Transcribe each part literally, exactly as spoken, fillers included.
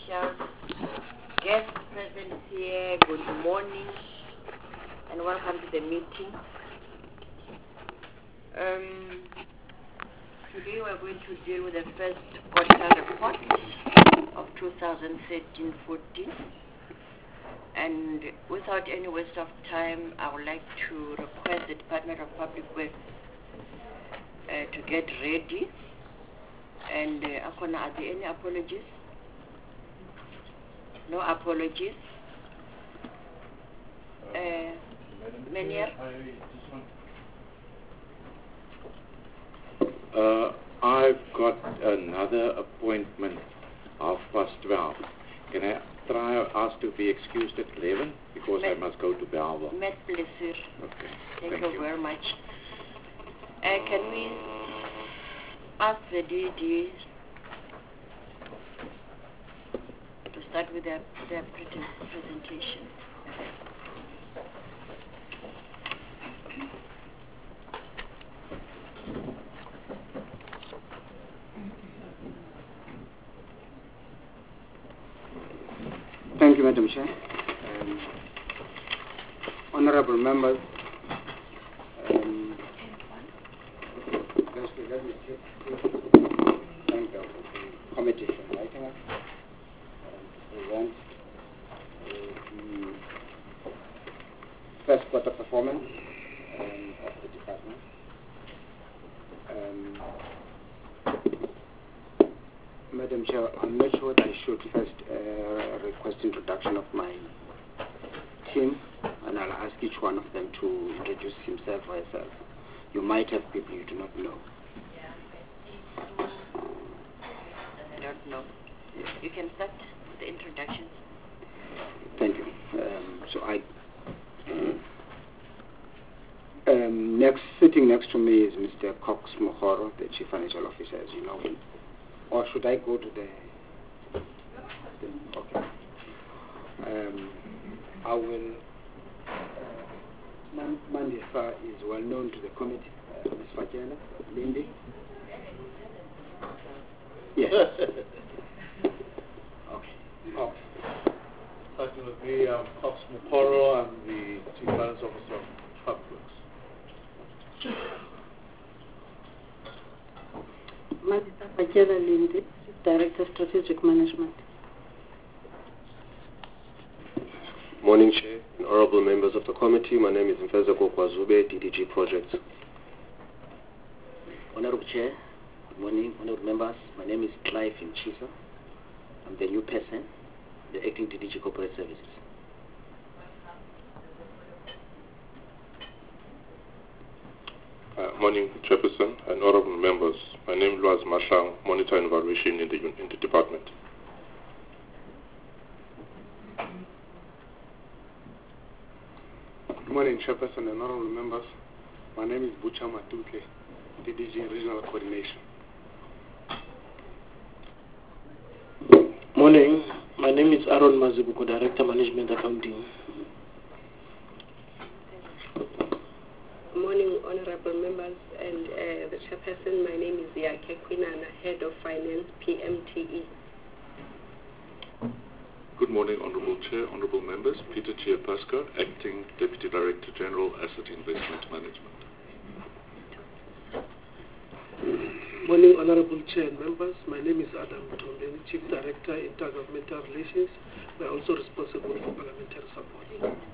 officials, guests present here, good morning, and welcome to the meeting. Um, today we're going to deal with the first auditor report of two thousand thirteen fourteen. And without any waste of time, I would like to request the Department of Public Works uh, to get ready. And uh, Akona, are there any apologies? No apologies. Uh, Menier? Uh, I've got another appointment, half past twelve. Can I try ask to be excused at eleven? Because Met, I must go to Belleville. Met pleasure. Okay. Thank, Thank you, you very much. Uh, can we ask the D D to start with their, their presentation? Thank you, Madam Chair. Um, honorable members, um, firstly, let me take, thank the committee for inviting us um, to present uh, the first quarter performance um, of the department. Um, Madam Chair, I'm not sure that I should first uh, request introduction of my team, and I'll ask each one of them to introduce himself or herself. You might have people you do not know. I don't know. You can start with the introductions. Thank you. Um, so I, um, next, sitting next to me is Mister Cox Mohoro, the Chief Financial Officer, as you know him. Or should I go to the... the okay. Um, I will... Uh, Mandisa is well known to the committee. Uh, Miz Fakela, Lindy. Yes. Okay. Okay. Starting with me, I'm Cox Mukoro. I'm the Chief Finance Officer of Public Works. Mandisa Fakela Lindy, Director of Strategic Management. Morning, Chair and honorable members of the committee. My name is Mfeza Kokwazube, D D G Projects. Honorable Chair, good morning, honorable members. My name is Clive Mchisa. I'm the new person, the acting D D G Corporate Services. Uh, morning, Chairperson and honorable members. My name is Luaz Mashang, Monitor and Evaluation in the, in the department. Good morning, Chairperson and honorable members. My name is Bucha Matuke, D D G Regional Coordination. Morning. My name is Aaron Mazibuko, Director Management Accounting. Morning, honorable members and uh, the chairperson. My name is Yake Kwinana, Head of Finance, P M T E. Good morning, Honorable Chair, Honorable Members. Peter Chiapaska, Acting Deputy Director General, Asset Investment Management. Morning, Honorable Chair and members. My name is Adam Tombeni, Chief Director, Intergovernmental Relations. We are also responsible for parliamentary support.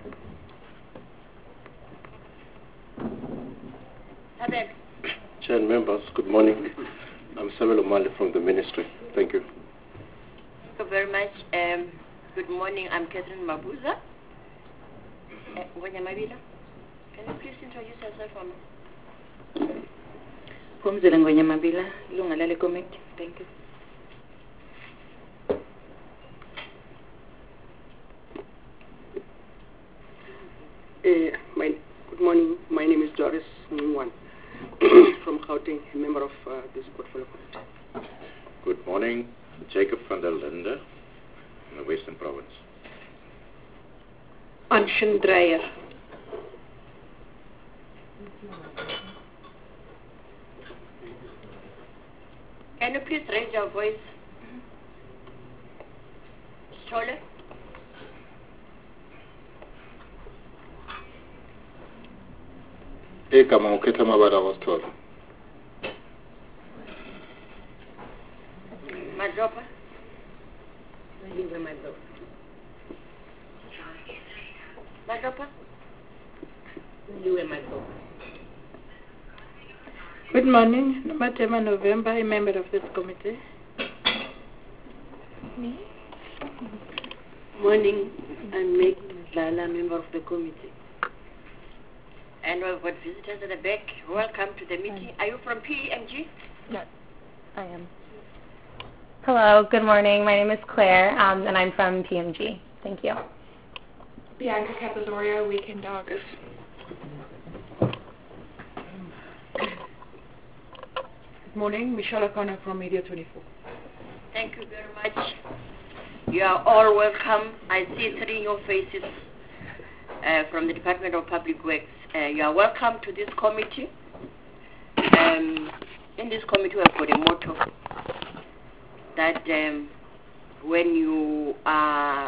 Chair and members, good morning. I'm Samuel O'Malley from the Ministry. Thank you. Thank you very much. Um, good morning. I'm Catherine Mabuza. Uh, Ngonyamabila, can you please introduce yourself for me? Phumzile Ngonyamabila, Lunga Lale Committee. Thank you. Uh, my, good morning. My name is Doris Ngwan from Gauteng, a member of uh, this portfolio committee. Good morning. Jacob van der Linde in the Western Province. Anshin Dreyer. Can you please raise your voice? Tole? Igama ukhetha amabala wasithola. Madropa? Liwe Madlopa. Madropa? Liwe Madlopa. Good morning, Nomatema November, a member of this committee. Me? Morning, I'm Meg Lala, member of the committee. And we've got visitors at the back. Welcome to the meeting. Are you from P M G? Yes, I am. Hello, good morning. My name is Claire, um, and I'm from P M G. Thank you. Bianca Capazoria, Weekend August. Good morning, Michelle O'Connor from Media twenty-four. Thank you very much. You are all welcome. I see three new faces uh, from the Department of Public Works. Uh, you are welcome to this committee. Um, in this committee, we have got a motto that um, when you are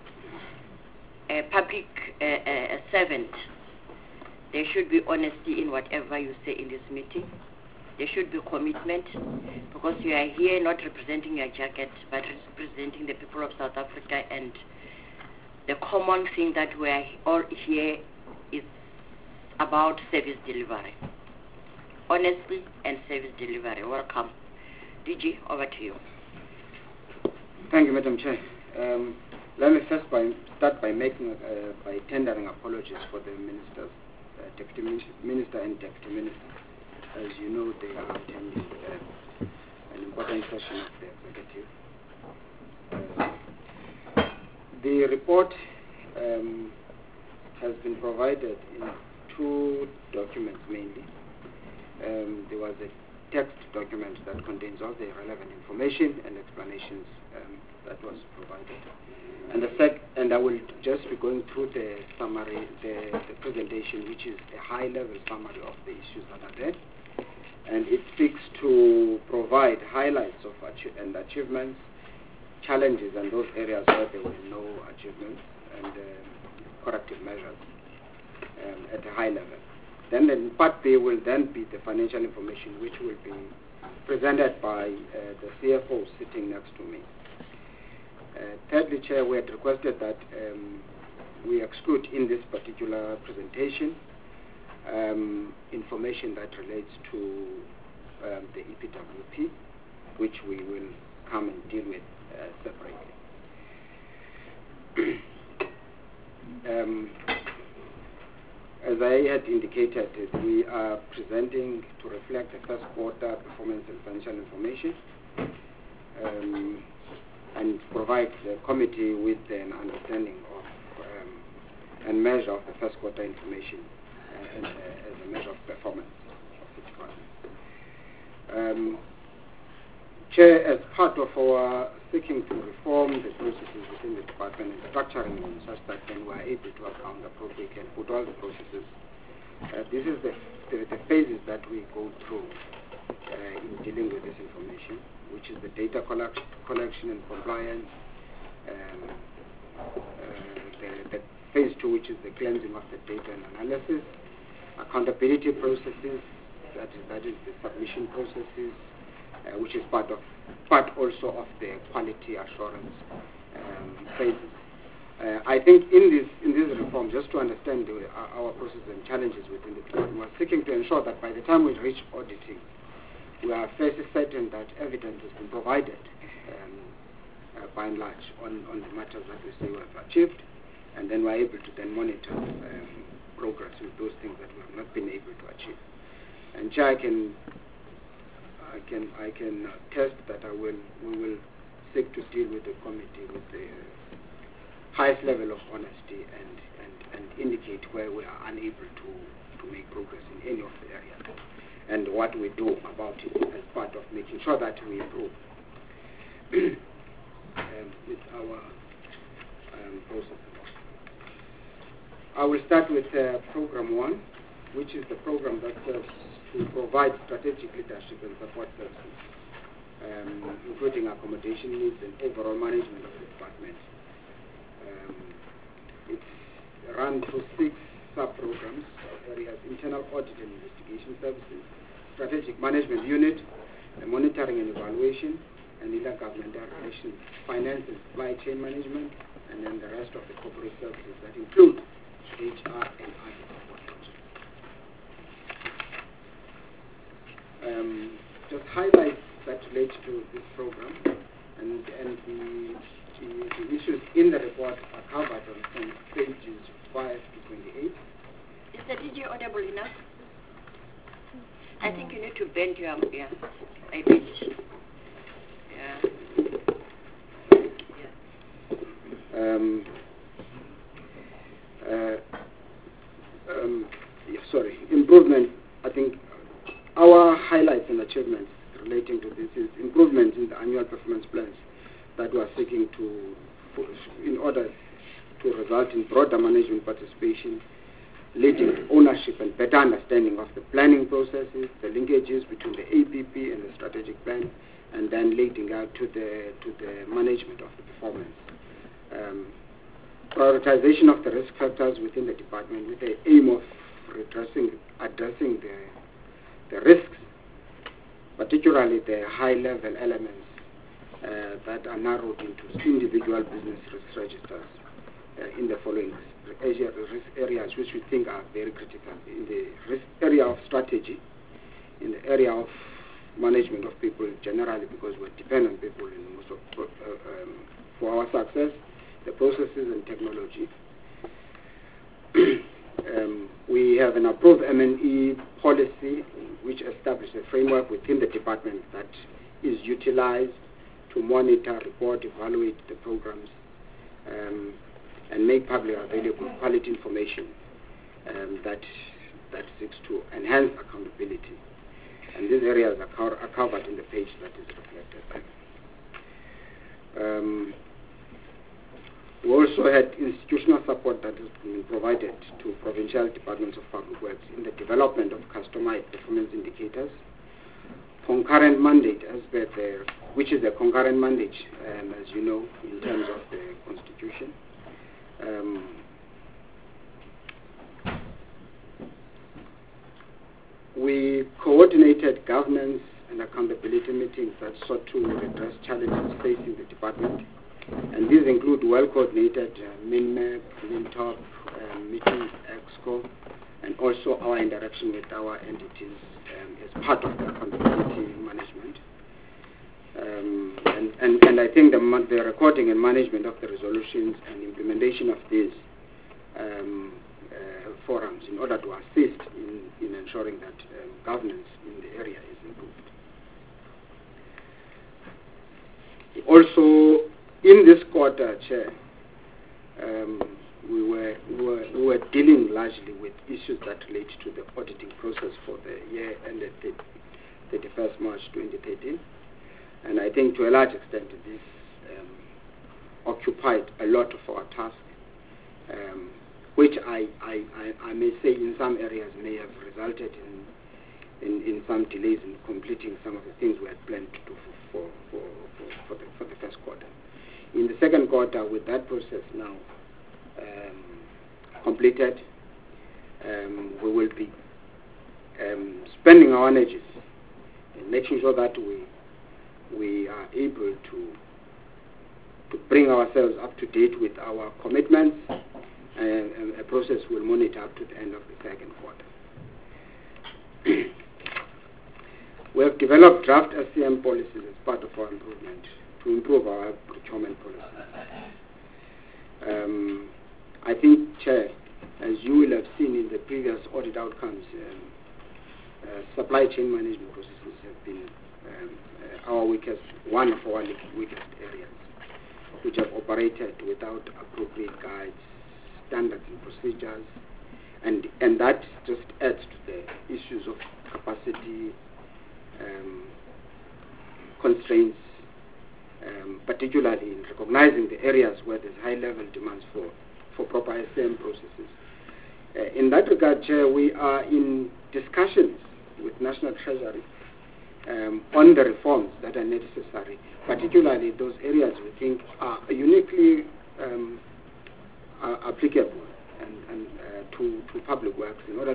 a public uh, uh, servant, there should be honesty in whatever you say in this meeting. There should be commitment, because you are here not representing your jacket, but representing the people of South Africa, and the common thing that we are all here is about service delivery. Honesty and service delivery. Welcome. D G, over to you. Thank you, Madam Chair. Um, let me first by, start by making uh, by tendering apologies for the ministers, uh, Deputy Minister and Deputy Minister. As you know, they are attending uh, an important session of the executive. Uh, the report um, has been provided in two documents mainly. Um, there was a text document that contains all the relevant information and explanations um, that was provided. And the sec and I will just be going through the summary, the, the presentation, which is a high-level summary of the issues that are there. And it seeks to provide highlights of achi and achievements, challenges, and those areas where there were no achievements, and um, corrective measures um, at a high level. Then in part B will then be the financial information, which will be presented by uh, the C F O sitting next to me. Uh, thirdly, Chair, we had requested that um, we exclude in this particular presentation um, information that relates to um, the E P W P, which we will come and deal with uh, separately. um, as I had indicated, we are presenting to reflect the first quarter performance and financial information, um, and provide the committee with an understanding of um, and measure of the first quarter information uh, and, uh, as a measure of performance of the department. Um, Chair, as part of our seeking to reform the processes within the department and structuring them such that then we are able to account appropriately and put all the processes, uh, this is the, the, the phases that we go through uh, in dealing with this information, which is the data collect collection and compliance, um, uh, the, the phase two, which is the cleansing of the data and analysis, accountability processes, that is, that is the submission processes, uh, which is part of part also of the quality assurance um, phases. Uh, I think in this in this reform, just to understand the, our processes and challenges within the department, we're seeking to ensure that by the time we reach auditing, we are fairly certain that evidence has been provided, um, uh, by and large, on, on the matters that we say we have achieved, and then we're able to then monitor um, progress with those things that we have not been able to achieve. And Chair, I can, I can, I can attest that I will, we will seek to deal with the committee with the highest level of honesty and, and, and indicate where we are unable to, to make progress in any of the areas, and what we do about it as part of making sure that we improve um, with our um, process. I will start with uh, program one, which is the program that serves to provide strategic leadership and support services, um, including accommodation needs and overall management of the department Um, it's run through six sub-programs of areas: internal audit and investigation services, strategic management unit, the monitoring and evaluation, and intergovernmental relations, finance and supply chain management, and then the rest of the corporate services that include H R and other support functions. Um, just highlights that relate to this program, and, and the, the, the issues in the report are covered on, on pages five to twenty-eight. Is the D J audible enough? I think you need to bend your yeah, a bit. Yeah. Um, uh, um, yeah, sorry, improvement. I think our highlights and achievements relating to this is improvement in the annual performance plans that we are seeking to, for, in order to result in broader management participation, leading to ownership and better understanding of the planning processes, the linkages between the A P P and the strategic plan, and then leading out to the to the management of the performance. Um, prioritization of the risk factors within the department with the aim of addressing addressing the the risks, particularly the high-level elements uh, that are narrowed into individual business risk registers uh, in the following risk areas which we think are very critical: in the risk area of strategy, in the area of management of people generally, because we depend on people in most of, uh, um, for our success, the processes and technology. um, we have an approved M and E policy which establishes a framework within the department that is utilized to monitor, report, evaluate the programs, um, and make public available quality information um, that that seeks to enhance accountability. And these areas are, co are covered in the page that is reflected. Um, we also had institutional support that has been provided to provincial departments of public works in the development of customized performance indicators, concurrent mandate, as per the, which is a concurrent mandate, um, as you know, in terms of the Constitution. Um, we coordinated governance and accountability meetings that sought to address challenges facing the department, and these include well-coordinated uh, MinMap, MinTop, uh, meetings, EXCO, and also our interaction with our entities um, as part of the accountability management. Um, and, and, and I think the, the recording and management of the resolutions and implementation of these um, uh, forums in order to assist in, in ensuring that um, governance in the area is improved. Also, in this quarter, Chair, um, we, were, we, were, we were dealing largely with issues that relate to the auditing process for the year ended thirty-first March twenty thirteen. And I think to a large extent this um, occupied a lot of our task, um, which I, I, I, I may say in some areas may have resulted in, in, in some delays in completing some of the things we had planned to do for, for, for, for, the, for the first quarter. In the second quarter, with that process now um, completed, um, we will be um, spending our energies in making sure that we we are able to to bring ourselves up to date with our commitments, and, and a process will monitor up to the end of the second quarter. We have developed draft S C M policies as part of our improvement to improve our procurement policies. Um, I think, Chair, as you will have seen in the previous audit outcomes, um, uh, supply chain management processes have been um, uh, our weakest, one of our weakest areas, which have operated without appropriate guides, standards and procedures, and and that just adds to the issues of capacity um, constraints, um, particularly in recognizing the areas where there's high-level demands for, for proper S C M processes. Uh, in that regard, Chair, we are in discussions with National Treasury um, on the reforms that are necessary, particularly those areas we think are uniquely um,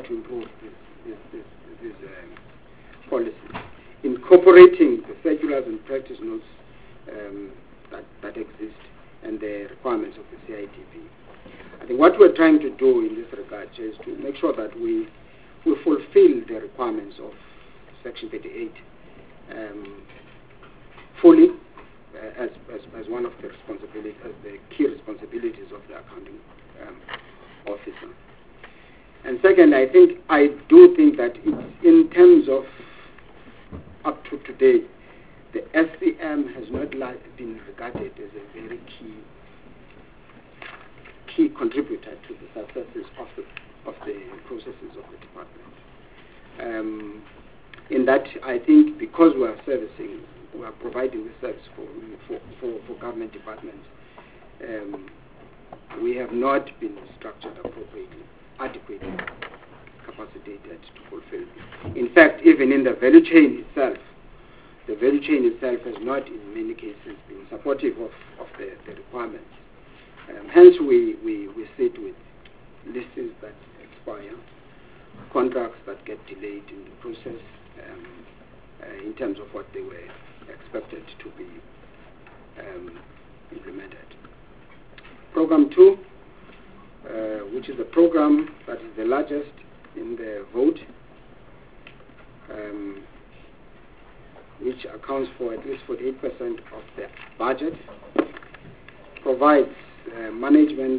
to improve this, this, this, this um, policy, incorporating the circulars and practice notes um, that, that exist and the requirements of the C I T V. I think what we're trying to do in this regard is to make sure that we, we fulfill the requirements of Section thirty-eight um, fully uh, as, as, as one of the responsibilities, as the key responsibilities of the accounting um, officer. And second, I think, I do think that it's in terms of up to today, the S C M has not been regarded as a very key key contributor to the successes of the of the processes of the department. Um, in that, I think because we are servicing, we are providing the service for for, for, for government departments, um, we have not been structured appropriately, adequately capacitated to fulfill. In fact, even in the value chain itself, the value chain itself has not, in many cases, been supportive of, of the, the requirements. Um, hence, we, we, we sit with lists that expire, contracts that get delayed in the process um, uh, in terms of what they were expected to be um, implemented. Program two, uh, which is a program that is the largest in the vote, um, which accounts for at least forty-eight percent of the budget, provides uh, management,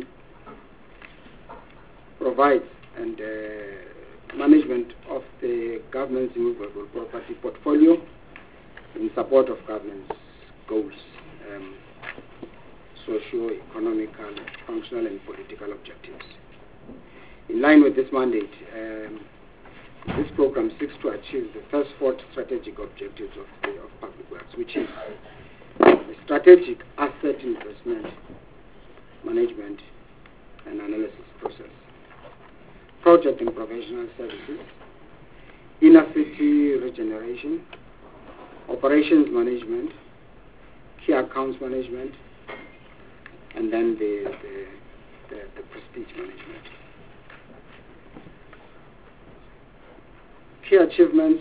provides and uh, management of the government's immovable property portfolio in support of government's goals, um, socio-economical, functional and political objectives. In line with this mandate, um, this program seeks to achieve the first four strategic objectives of, the, of public works, which is the strategic asset investment, management and analysis process, project and professional services, inner city regeneration, operations management, key accounts management, and then the, the, the, the prestige management. Key achievements,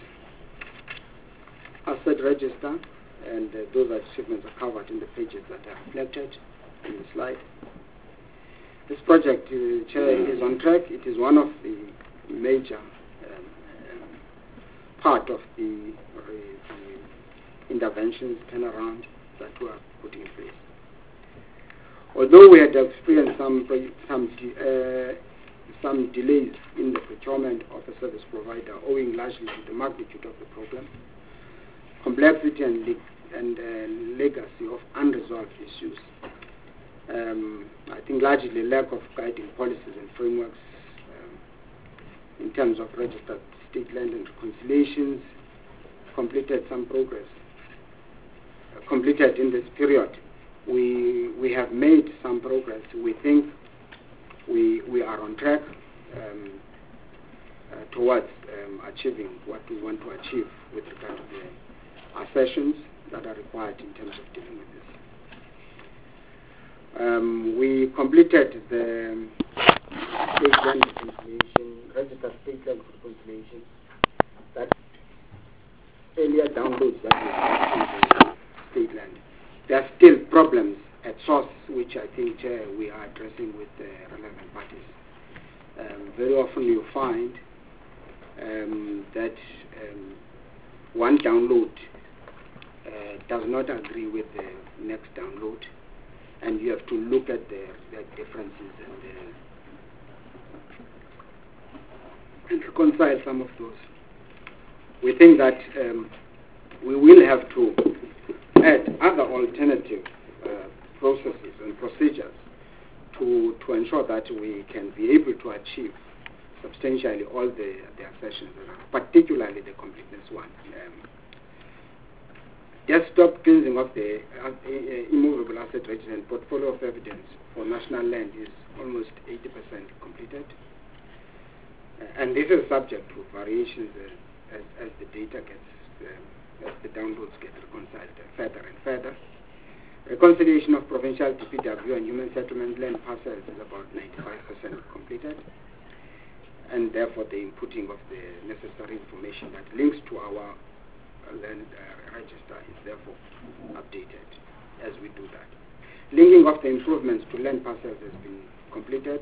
asset register, and uh, those achievements are covered in the pages that are reflected in the slide. This project, uh, Chair, is on track. It is one of the major um, um, part of the, uh, the interventions, turnaround that we are putting in place. Although we had experienced some some uh, some delays in the procurement of a service provider, owing largely to the magnitude of the problem, complexity and, le and uh, legacy of unresolved issues. Um, I think largely lack of guiding policies and frameworks um, in terms of registered state land and reconciliations, completed some progress, uh, completed in this period. We, we have made some progress. We think we, we are on track um, uh, towards um, achieving what we want to achieve with regard to the accessions that are required in terms of dealing with this. Um, we completed the state land reconciliation, registered state land reconciliation, that earlier downloads that we had in the state land. There are still problems at source, which I think uh, we are addressing with the relevant parties. Um, very often you find um, that um, one download uh, does not agree with the next download, and you have to look at the, the differences and, uh, and reconcile some of those. We think that um, we will have to add other alternative uh, processes and procedures to, to ensure that we can be able to achieve substantially all the, the accessions, particularly the completeness one. Um, desktop cleansing of the uh, uh, immovable asset register and portfolio of evidence for national land is almost eighty percent completed. Uh, and this is subject to variations uh, as, as the data gets uh, as the downloads get reconciled further and further. Reconciliation of provincial T P W and human settlement land parcels is about ninety-five percent completed. and therefore the inputting of the necessary information that links to our uh, land uh, register is therefore updated as we do that. Linking of the improvements to land parcels has been completed.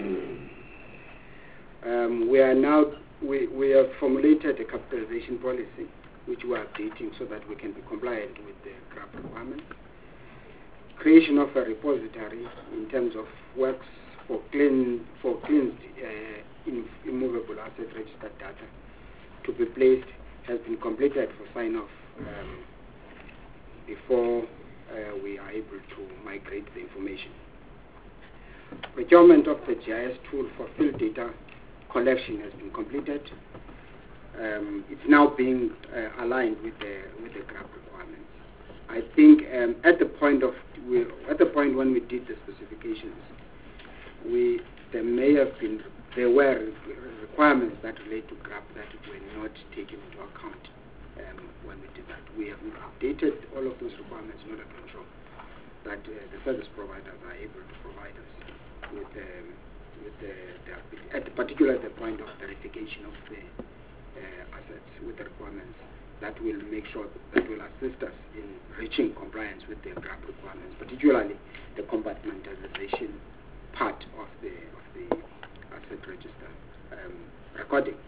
Um, we are now, we, we have formulated a capitalization policy which we are updating so that we can be compliant with the C R A P requirements. Creation of a repository in terms of works for clean for cleansed uh, in, immovable asset registered data to be placed has been completed for sign-off um, before uh, we are able to migrate the information. Procurement of the G I S tool for field data collection has been completed. Um, it's now being uh, aligned with the with the C R A P requirements. I think um, at the point of we, at the point when we did the specifications, we there may have been there were requirements that relate to C R A P that were not taken into account um, when we did that. We have updated all of those requirements in order to ensure that uh, the service providers are able to provide us with um, with the, the at the particular at the point of verification of the uh, assets with the requirements that will make sure that will assist us in reaching compliance with the C R A P requirements, particularly the compartmentalization part of the of the asset register um, recording.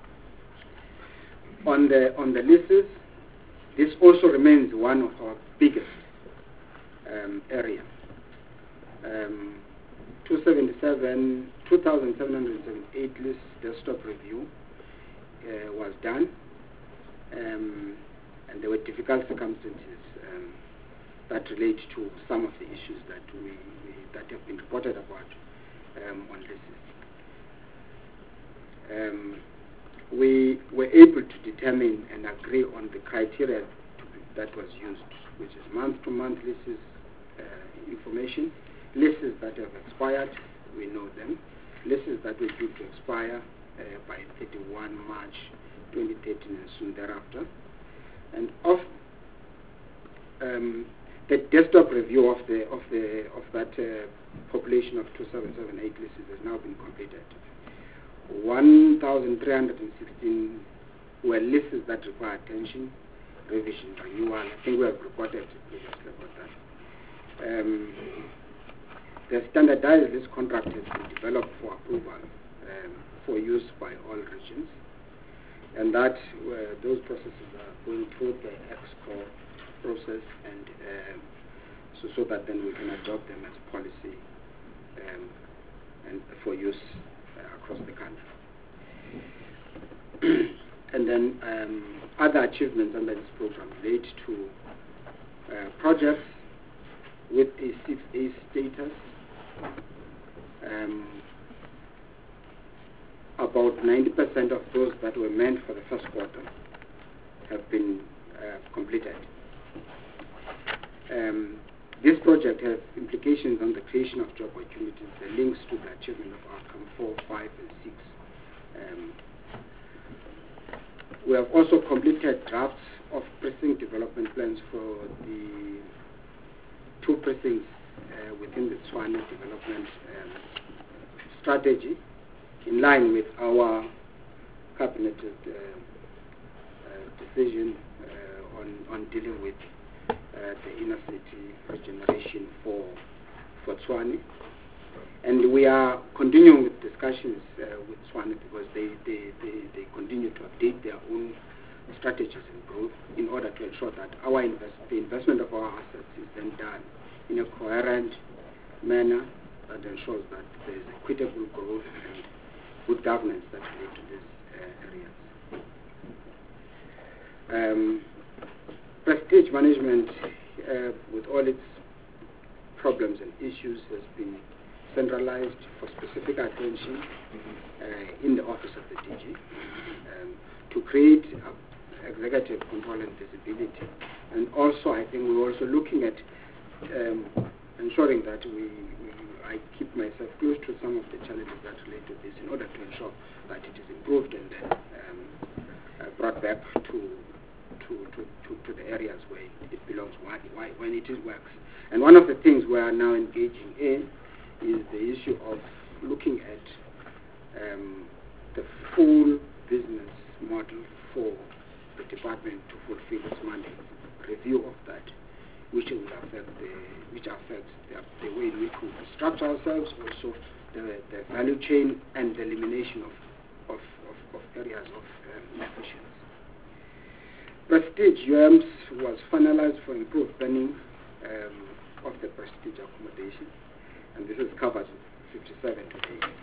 On the on the leases, this also remains one of our biggest um, area. Um, two seventy-seven, two thousand seven hundred seventy-eight list desktop review uh, was done, um, and there were difficult circumstances um, that relate to some of the issues that we, we that have been reported about um, on lists. Um, we were able to determine and agree on the criteria to be, that was used, which is month-to-month lists uh, information, lists that have expired, we know them, lists that were due to expire uh, by thirty-first March twenty thirteen and soon thereafter, and of um, the desktop review of the of the of that uh, population of two seven seven eight lists has now been completed. one thousand three hundred sixteen were lists that require attention, revision, renewal. I think we have reported previously about that. Um, the standardized list contract has been developed for approval um, for use by all regions, and that uh, those processes are going through the Exco process, and um, so so that then we can adopt them as policy um, and for use uh, across the country. And then um, other achievements under this program relate to uh, projects with a six A status. Um, about ninety percent of those that were meant for the first quarter have been uh, completed. Um, this project has implications on the creation of job opportunities, the links to the achievement of outcome four, five, and six. Um, we have also completed drafts of precinct development plans for the two precincts uh, within the Tshwane development um, strategy, in line with our cabinet uh, uh, decision uh, on, on dealing with uh, the inner city regeneration for for Tshwane. And we are continuing with discussions uh, with Tshwane because they, they, they, they continue to update their own strategies and growth in order to ensure that our invest, the investment of our assets is then done in a coherent manner that ensures that there is equitable growth and good governance that relate to these uh, areas. Um, prestige management, uh, with all its problems and issues, has been centralized for specific attention uh, in the office of the D G um, to create uh, executive control and visibility. And also, I think we're also looking at um, ensuring that we, we, I keep myself close to some of the challenges that relate to this in order to ensure that it is improved and then um, uh, brought back to to, to, to, to the areas where it belongs, why, why, when it works. And one of the things we are now engaging in is the issue of looking at um, the full business model for the department to fulfill its mandate. Review of that, which will affect the, which affects the, the way in which we structure ourselves, also the, the value chain and the elimination of, of, of, of areas of um, inefficiency. Prestige U A M S was finalized for improved planning um, of the Prestige accommodation, and this is covered fifty-seven to eighty.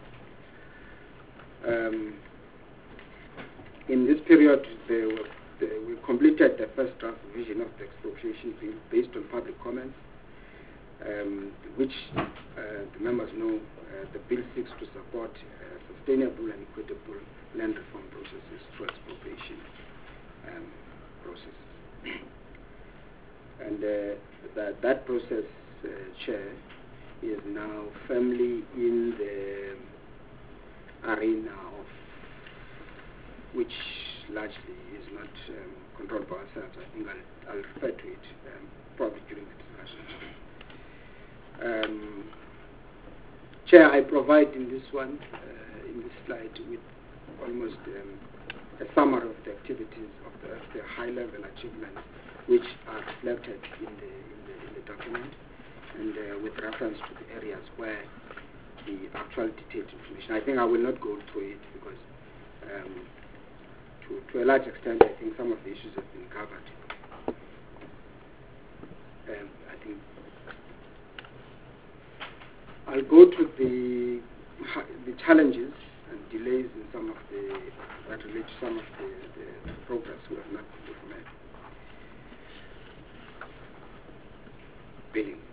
Um, in this period, they were, they, we completed the first draft revision of the expropriation bill based on public comments, um, which uh, the members know uh, the bill seeks to support uh, sustainable and equitable land reform processes through expropriation um, processes. And uh, that, that process, uh, Chair, is now firmly in the arena of which largely is not um, controlled by ourselves. I think I'll, I'll refer to it um, probably during the discussion. Um, Chair, I provide in this one, uh, in this slide, with almost um, a summary of the activities of the, of the high-level achievements which are reflected in the, in the, in the document, and uh, with reference to the areas where the actual detailed information. I think I will not go through it because um, to, to a large extent I think some of the issues have been covered. Um, I think I'll go to the, the challenges and delays in some of the, that relate to some of the, the, the progress we have not made. Billing.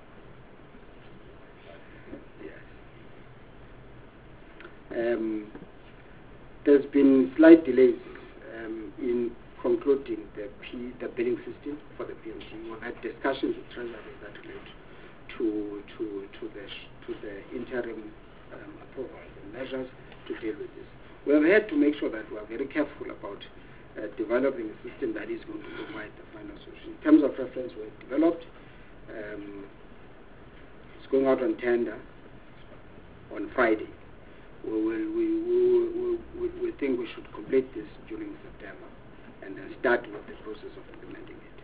Um, there's been slight delays um, in concluding the P, the billing system for the P M T. We've had discussions with Treasury that relate to to to the to the interim um, approvals and measures to deal with this. We have had to make sure that we are very careful about uh, developing a system that is going to provide the final solution. In terms of reference, we have developed. Um, it's going out on tender on Friday. We, will, we, we, we, we think we should complete this during September and then start with the process of implementing it.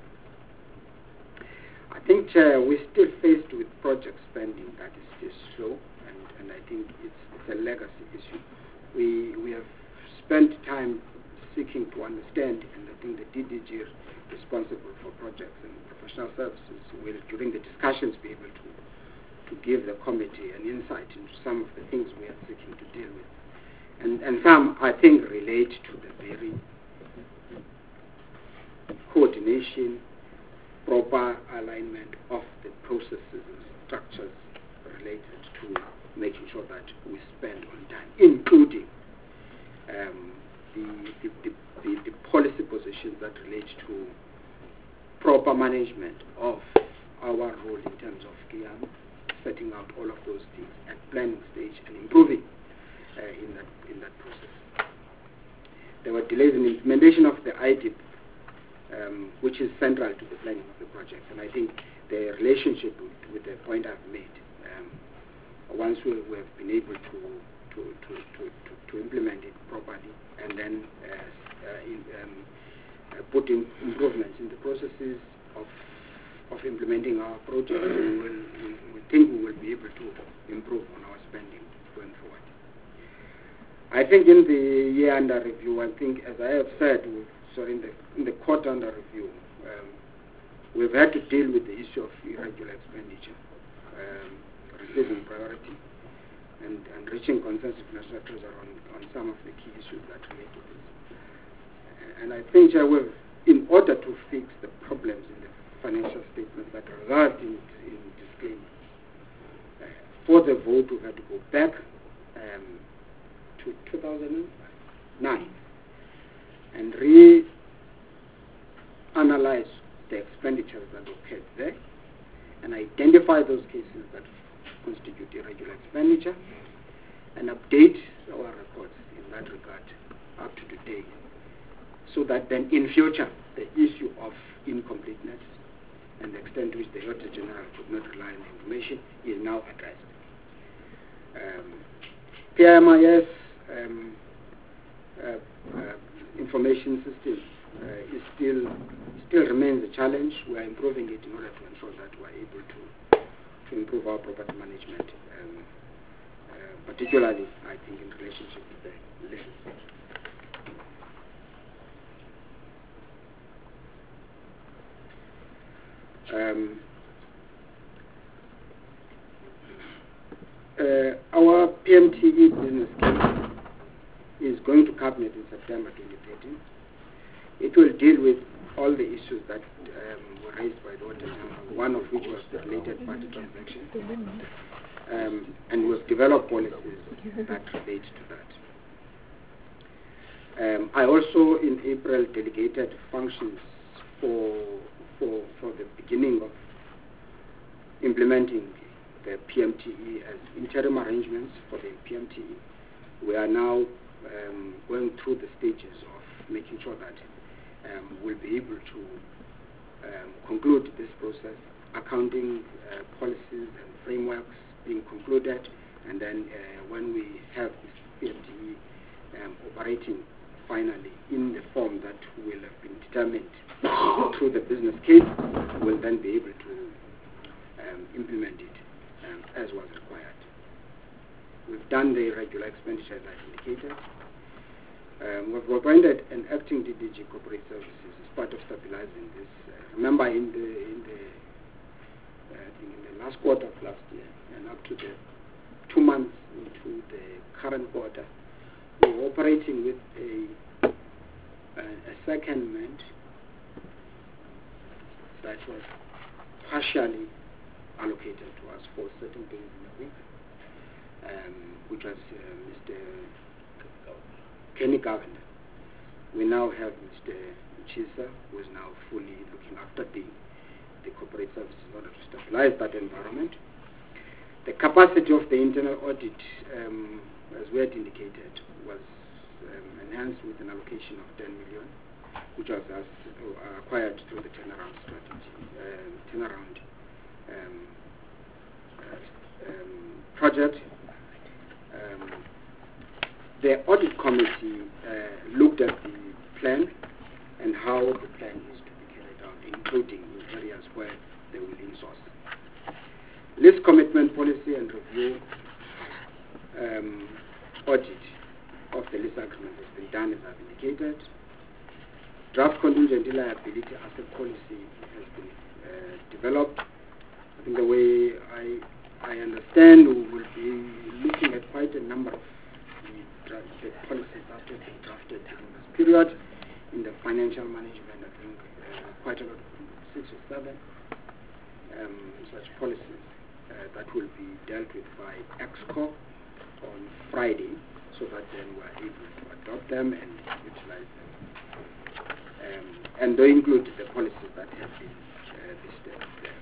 I think uh, we're still faced with project spending that is still slow, and, and I think it's, it's a legacy issue. We, we have spent time seeking to understand, and I think the D D G responsible for projects and professional services will, during the discussions, be able to to give the committee an insight into some of the things we are seeking to deal with. And, and some, I think, relate to the very coordination, proper alignment of the processes and structures related to making sure that we spend on time, including um, the, the, the, the, the policy positions that relate to proper management of our role in terms of G I A M, setting out all of those things at planning stage and improving uh, in that in that process. There were delays in the implementation of the I D I P, um, which is central to the planning of the project, and I think the relationship with, with the point I've made, um, once we, we have been able to to, to, to, to, to implement it properly and then uh, uh, in, um, uh, put in improvements in the processes of of implementing our project, we, will, we, we think we will be able to improve on our spending going forward. I think in the year under review, I think, as I have said, sorry, in the, in the quarter under review, um, we've had to deal with the issue of irregular expenditure, um, receiving priority, and, and reaching consensus with National Treasury on, on some of the key issues that relate to this. And I think uh, we've, in order to fix the problems in the financial statements that result in, in disclaimers. Uh, for the vote, we had to go back um, to two thousand nine and re-analyze the expenditures that occurred there and identify those cases that constitute irregular expenditure and update our records in that regard up to today, so that then in future the issue of incompleteness and the extent to which the Auditor General could not rely on the information is now addressed. Um, P M I S, um, uh, information system uh, is still still remains a challenge. We are improving it in order to ensure that we are able to to improve our property management, um, uh, particularly, I think, in relationship to the leases. Um, uh, our P M T E business case is going to cabinet in September twenty thirteen. It will deal with all the issues that um, were raised by the Auditor General, one of which was the related party transaction, um, and was develop policies that relate to that. Um, I also, in April, delegated functions for for for the beginning of implementing the P M T E as interim arrangements for the P M T E. We are now um, going through the stages of making sure that um, we'll be able to um, conclude this process, accounting uh, policies and frameworks being concluded, and then uh, when we have this P M T E um, operating finally in the form that will have been determined through the business case, we'll then be able to um, implement it um, as was required. We've done the regular expenditure as I indicated. Um, we've appointed an acting D D G corporate services as part of stabilizing this. Uh, remember, in the in the uh, I think in the last quarter of last year and up to the two months into the current quarter, we were operating with a a, a secondment that was partially allocated to us for certain days in the week, um, which was uh, Mister Kenny Governor. We now have Mister Chisa, who is now fully looking after the, the corporate services in order to stabilize that environment. The capacity of the internal audit, um, as we had indicated, was um, enhanced with an allocation of ten million, which was as, uh, acquired through the turnaround strategy, uh, turnaround um, uh, um, project. Um, The audit committee uh, looked at the plan and how the plan is to be carried out, including in areas where they will insource. List commitment policy and review um, audit of the lease agreement has been done, as I've indicated. Draft contingent liability asset policy has been uh, developed. I think the way I, I understand, we will be looking at quite a number of the policies that have been drafted during this period. In the financial management, I think uh, quite a lot, six or seven um, such policies uh, that will be dealt with by EXCO on Friday, so that then we're able to adopt them and utilize them. Um, and they include the policies that have been uh, listed there.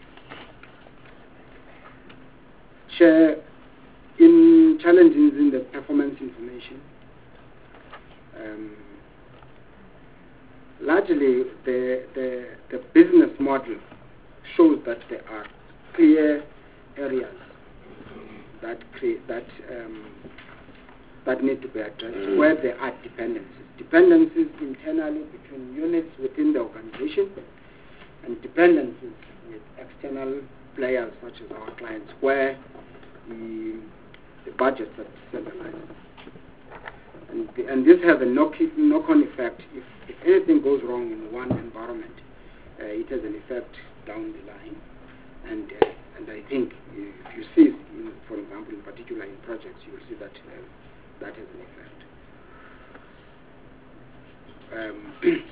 Chair, in challenges in the performance information, um, largely the, the the business model shows that there are clear areas that create that um, that need to be addressed mm. where there are dependencies. Dependencies internally between units within the organization, and dependencies with external players such as our clients, where the the budgets are decentralized. And, the, and this has a knock-on knock effect. If, if anything goes wrong in one environment, uh, it has an effect down the line. And uh, and I think if you see, in, for example, in particular in projects, you will see that uh, that has an effect. Um,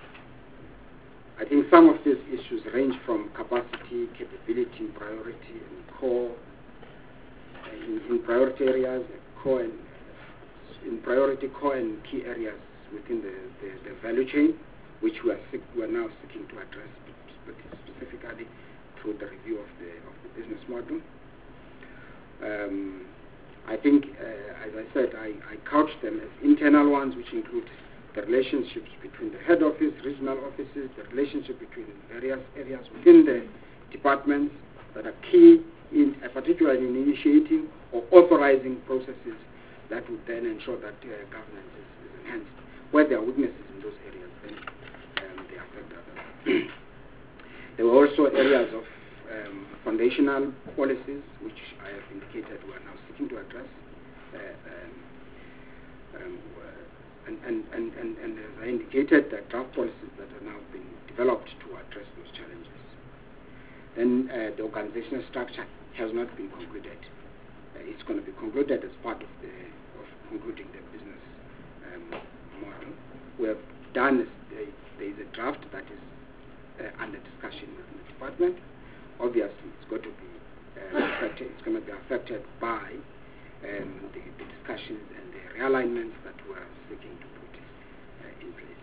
I think some of these issues range from capacity, capability, priority, and core. In, in priority areas, core and, in priority core and key areas within the, the, the value chain, which we are, seek, we are now seeking to address, but specifically through the review of the of the business model. Um, I think, uh, as I said, I, I couch them as internal ones, which include the relationships between the head office, regional offices, the relationship between various areas within the departments that are key, in uh, particularly in initiating or authorizing processes that would then ensure that uh, governance is, is enhanced. where there are weaknesses in those areas, then um, they affect others. There were also areas of um, foundational policies, which I have indicated we are now seeking to address. Uh, um, um, and, and, and, and, and as I indicated, there are draft policies that are now being developed to address those challenges. Then uh, the organizational structure has not been concluded. Uh, it's going to be concluded as part of the of concluding the business um, model. We have done, a, there is a draft that is uh, under discussion within the department. Obviously, it's going to be uh, affected. It's going to be affected by um, the, the discussions and the realignments that we are seeking to put uh, in place.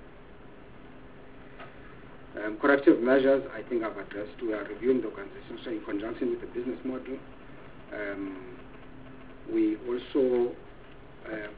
Um, corrective measures, I think I've addressed. We are reviewing the organization so in conjunction with the business model. Um, we also uh,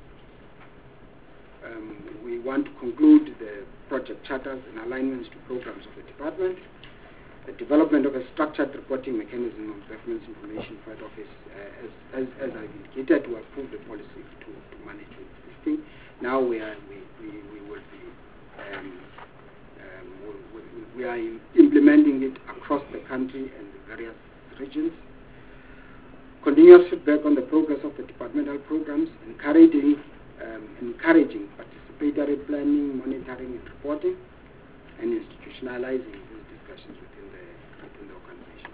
um, we want to conclude the project charters and alignments to programs of the department. The development of a structured reporting mechanism of performance information for the office, uh, as, as, as I've indicated, to approve the policy to, to manage this thing. Now we are we, we, we will be um, um, we, we, we are implementing it across the country and the various regions. Continuous feedback on the progress of the departmental programs, encouraging um, encouraging participatory planning, monitoring, and reporting, and institutionalizing these discussions within the within the organization.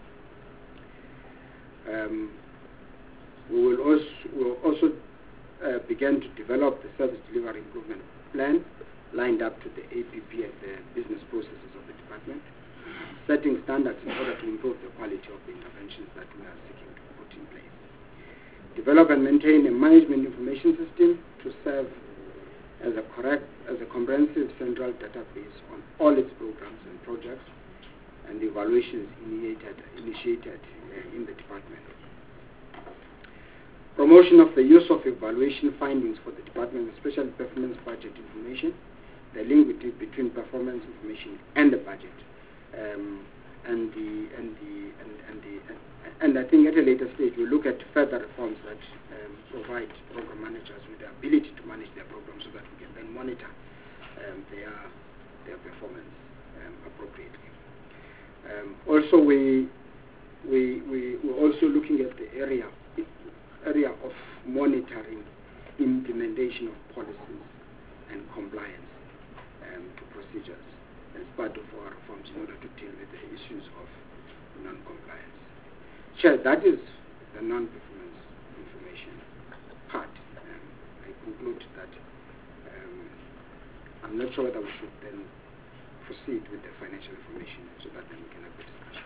Um, we will also we will also uh, begin to develop the service delivery improvement plan, lined up to the A P P and the business processes of the department, setting standards in order to improve the quality of the interventions that we are seeking to put in place. Develop and maintain a management information system to serve as a correct, as a comprehensive central database on all its programs and projects and the evaluations initiated, initiated uh, in the department. Promotion of the use of evaluation findings for the department, especially performance budget information, the link between, between performance information and the budget. Um, and the and the and, and the and, and I think at a later stage we'll look at further reforms that um, provide program managers with the ability to manage their programs so that we can then monitor um, their their performance um, appropriately. Um, also, we we we we're also looking at the area area of monitoring implementation of policies and compliance um, to procedures as part of our reforms in order to deal with the issues of non-compliance. Chair, that is the non-performance information part. Um, I conclude that um, I'm not sure whether we should then proceed with the financial information so that then we can have the discussion.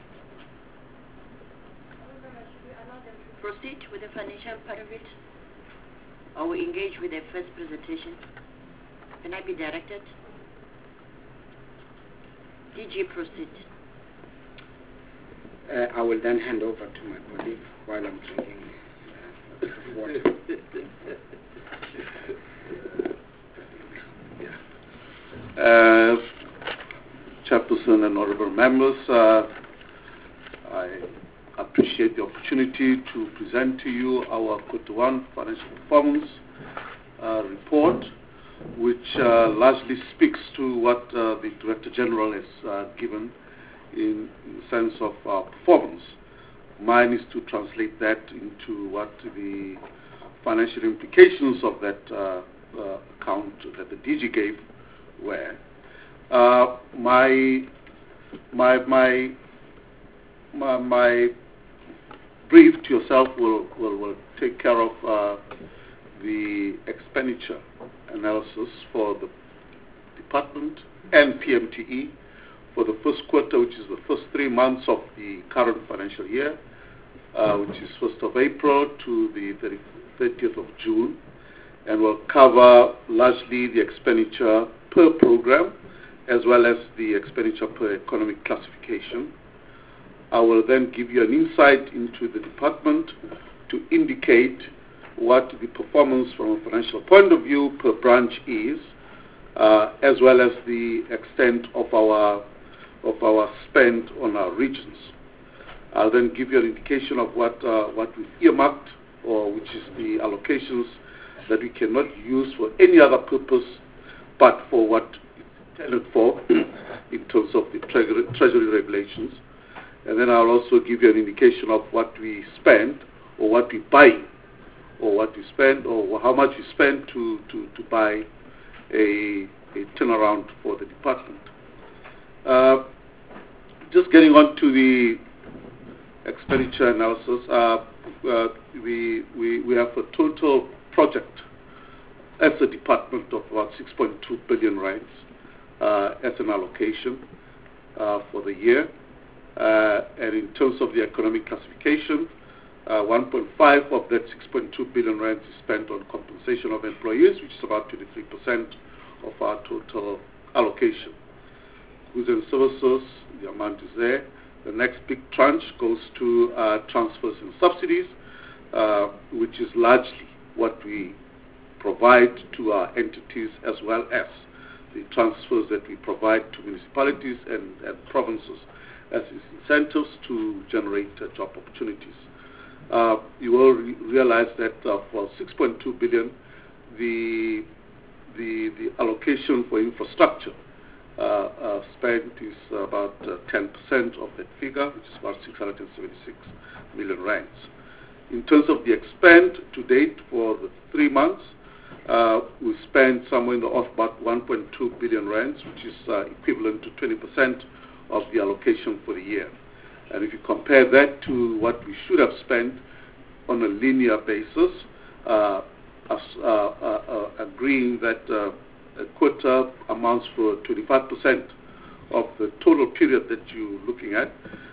Proceed with the financial part of it, or we engage with the first presentation. Can I be directed? D G, proceed. Uh, I will then hand over to my colleague while I'm drinking uh, a bit of water. Uh, Chairperson and honorable members, uh, I appreciate the opportunity to present to you our quarter one financial performance uh, report, which uh, largely speaks to what uh, the Director General has uh, given in, in the sense of our performance. Mine is to translate that into what the financial implications of that uh, uh, account that the D G gave were. Uh, my, my, my, my, my brief to yourself will, will, will take care of uh, the expenditure analysis for the department and P M T E for the first quarter, which is the first three months of the current financial year, uh, which is first of April to the thirtieth of June, and will cover largely the expenditure per program as well as the expenditure per economic classification. I will then give you an insight into the department to indicate what the performance from a financial point of view per branch is, uh, as well as the extent of our of our spend on our regions. I'll then give you an indication of what uh, what we've earmarked, or which is the allocations that we cannot use for any other purpose but for what it's intended for in terms of the treasury, treasury regulations. And then I'll also give you an indication of what we spend or what we buy or what we spend or how much we spend to, to, to buy a, a turnaround for the department. Uh, just getting on to the expenditure analysis, uh, uh, we, we, we have a total project as a department of about six point two billion rands uh, as an allocation uh, for the year. Uh, and in terms of the economic classification, uh, one point five of that six point two billion rands is spent on compensation of employees, which is about twenty-three percent of our total allocation. Goods and services, the amount is there. The next big tranche goes to uh, transfers and subsidies, uh, which is largely what we provide to our entities as well as the transfers that we provide to municipalities and, and provinces as incentives to generate uh, job opportunities. Uh, you will re realize that uh, for six point two billion, the, the, the allocation for infrastructure uh, uh, spent is about uh, ten percent of that figure, which is about six hundred seventy-six million rands. In terms of the expend to date for the three months, uh, we spent somewhere in the of about one point two billion rands, which is uh, equivalent to twenty percent of the allocation for the year. And if you compare that to what we should have spent on a linear basis, uh, as, uh, uh, uh, agreeing that uh, a quota amounts for twenty-five percent of the total period that you're looking at,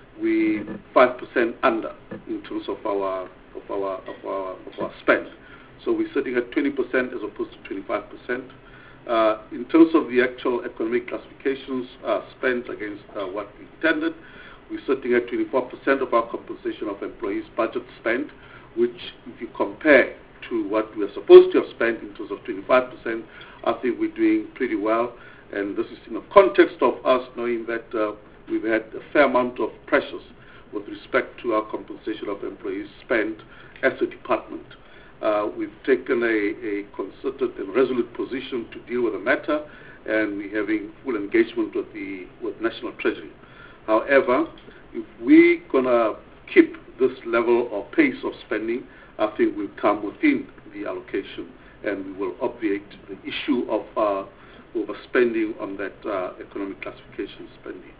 we five percent under in terms of our of our of our of our spend. So we're sitting at twenty percent as opposed to twenty-five percent. Uh, in terms of the actual economic classifications uh, spent against uh, what we intended, we're sitting at twenty-four percent of our compensation of employees budget spent, which if you compare to what we are supposed to have spent in terms of twenty-five percent, I think we're doing pretty well. And this is in the context of us knowing that uh, we've had a fair amount of pressures with respect to our compensation of employees spent as a department. Uh, we've taken a, a concerted and resolute position to deal with the matter, and we're having full engagement with the with National Treasury. However, if we're going to keep this level or pace of spending, I think we'll come within the allocation, and we will obviate the issue of uh, overspending on that uh, economic classification spending.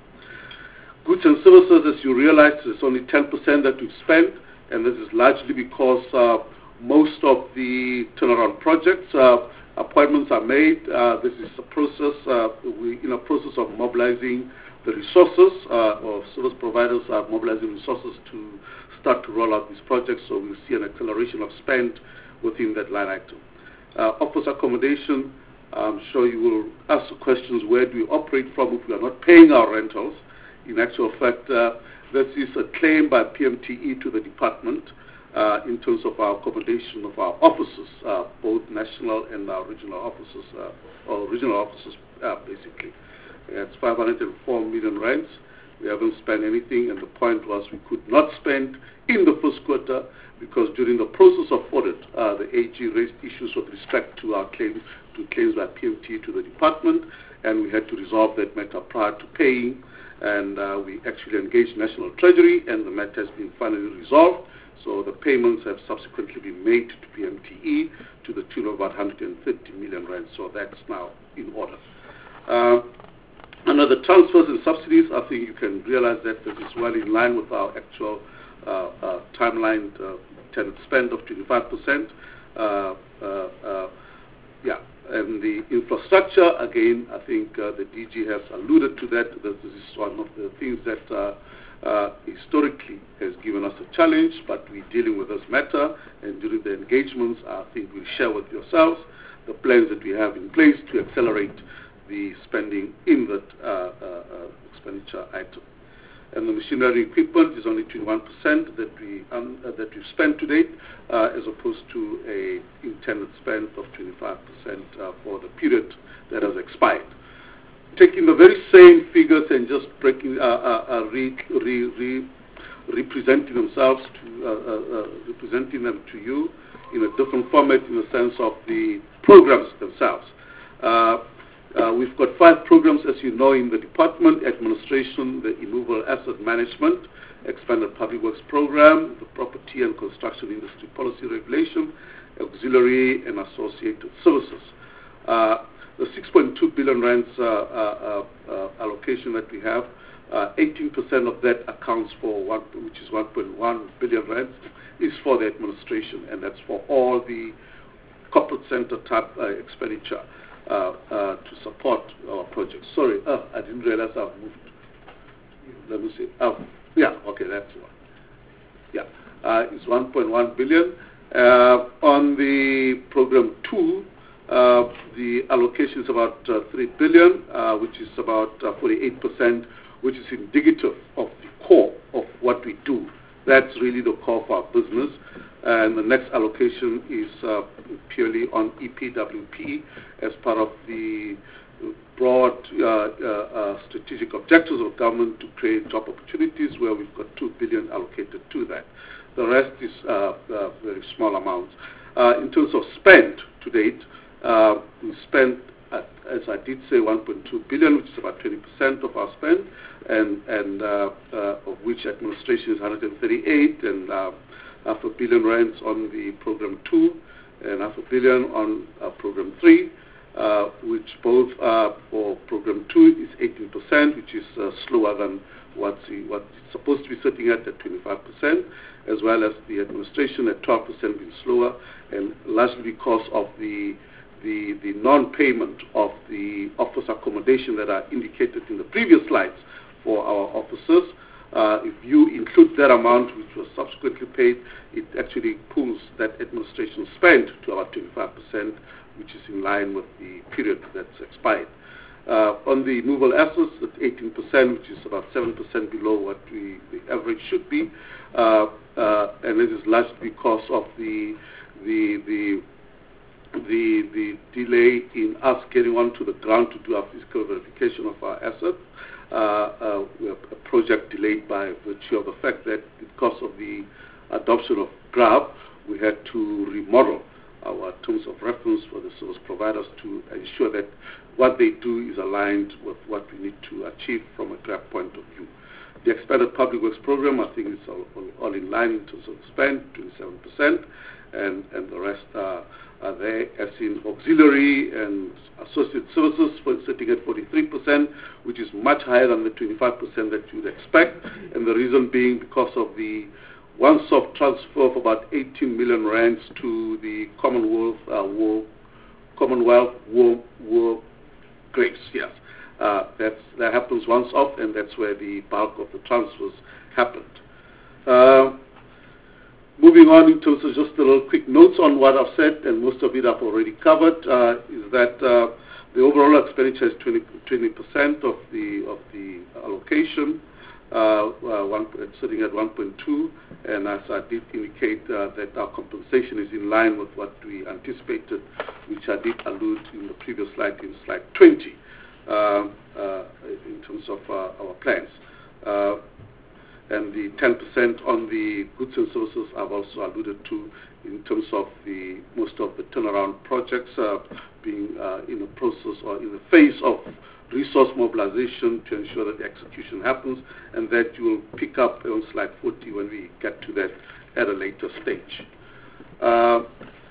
Goods and services, as you realize, is only ten percent that we've spent, and this is largely because uh, most of the turnaround projects, uh, appointments are made. Uh, this is a process, uh, we're in a process of mobilizing the resources, uh, or service providers are mobilizing resources to start to roll out these projects, so we'll see an acceleration of spend within that line item. Uh, office accommodation, I'm sure you will ask the questions, where do we operate from if we are not paying our rentals? In actual fact, uh, this is a claim by P M T E to the department uh, in terms of our accommodation of our offices, uh, both national and our regional offices, uh, or regional offices uh, basically. It's five hundred four million rands. We haven't spent anything, and the point was we could not spend in the first quarter because during the process of audit, uh, the A G raised issues with respect to our claims, to claims by P M T to the department, and we had to resolve that matter prior to paying. And uh, we actually engaged National Treasury, and the matter has been finally resolved. So the payments have subsequently been made to P M T E to the tune of about one hundred thirty million rand. So that's now in order. Uh, under the transfers and subsidies, I think you can realize that this is well in line with our actual uh, uh, timeline uh, intended spend of twenty-five percent. Uh, uh, uh, yeah. And the infrastructure, again, I think uh, the D G has alluded to that. This is one of the things that uh, uh, historically has given us a challenge, but we're dealing with this matter, and during the engagements, I think we'll share with yourselves the plans that we have in place to accelerate the spending in that uh, uh, uh, expenditure item. And the machinery equipment is only twenty-one percent that we um, uh, that we've spent to date, uh, as opposed to a intended spend of twenty-five percent uh, for the period that has expired. Taking the very same figures and just breaking, uh, uh, uh, re, re, re, representing themselves, to, uh, uh, uh, representing them to you in a different format in the sense of the programs themselves. Uh, uh, we've got five programs, as you know, in the department: administration, the immovable asset management, expanded public works program, the property and construction industry policy regulation, auxiliary and associated services. Uh, the six point two billion rands uh, uh, uh, allocation that we have, uh, eighteen percent of that accounts for one, which is one point one billion rands, is for the administration, and that's for all the corporate center type uh, expenditure uh, uh, to support our projects. Sorry, uh, I didn't realize I've moved. Let me see. Oh, yeah, okay, that's one. Yeah, uh, it's one point one billion. Uh, on the program two, uh, the allocation is about uh, three billion, uh, which is about uh, forty-eight percent, which is indicative of the core of what we do. That's really the core of our business. And the next allocation is uh, purely on E P W P as part of the broad uh, uh, uh, strategic objectives of government to create job opportunities, where we've got two billion allocated to that. The rest is uh, uh, very small amounts. Uh, in terms of spend to date, uh, we spent, uh, as I did say, one point two billion, which is about twenty percent of our spend, and, and uh, uh, of which administration is one hundred thirty-eight, and uh, half a billion rands on the program two, and half a billion on uh, program three. Uh, which both uh, for program two is eighteen percent, which is uh, slower than what's, the, what's supposed to be sitting at at twenty-five percent, as well as the administration at twelve percent, being slower, and largely because of the the, the non-payment of the office accommodation that are indicated in the previous slides for our officers. Uh, if you include that amount, which was subsequently paid, it actually pulls that administration spend to about twenty-five percent, which is in line with the period that's expired. Uh, on the movable assets, at eighteen percent, which is about seven percent below what we, the average should be, uh, uh, and this is largely because of the the the the the delay in us getting onto the ground to do our physical verification of our assets. Uh, uh, we have a project delayed by virtue of the fact that because of the adoption of GRAB, we had to remodel our terms of reference for the service providers to ensure that what they do is aligned with what we need to achieve from a GRAB point of view. The expanded public works program, I think, is all, all, all in line in terms of spend, twenty-seven percent, and, and the rest are, are there, as in auxiliary and associate services, for sitting at forty-three percent, which is much higher than the twenty-five percent that you'd expect, and the reason being because of the once-off transfer of about eighteen million rands to the Commonwealth uh, War, Commonwealth War, War graves. Yes, uh, that's, that happens once off, and that's where the bulk of the transfers happened. Uh, moving on in terms of just a little quick notes on what I've said, and most of it I've already covered, uh, is that uh, the overall expenditure is twenty percent of the of the allocation. Uh, uh, one, it's sitting at one point two, and as I did indicate uh, that our compensation is in line with what we anticipated, which I did allude in the previous slide, in slide twenty, uh, uh, in terms of uh, our plans. Uh, and the ten percent on the goods and services I've also alluded to in terms of the most of the turnaround projects uh, being uh, in the process or in the phase of resource mobilization to ensure that the execution happens, and that you will pick up on slide forty when we get to that at a later stage. Uh,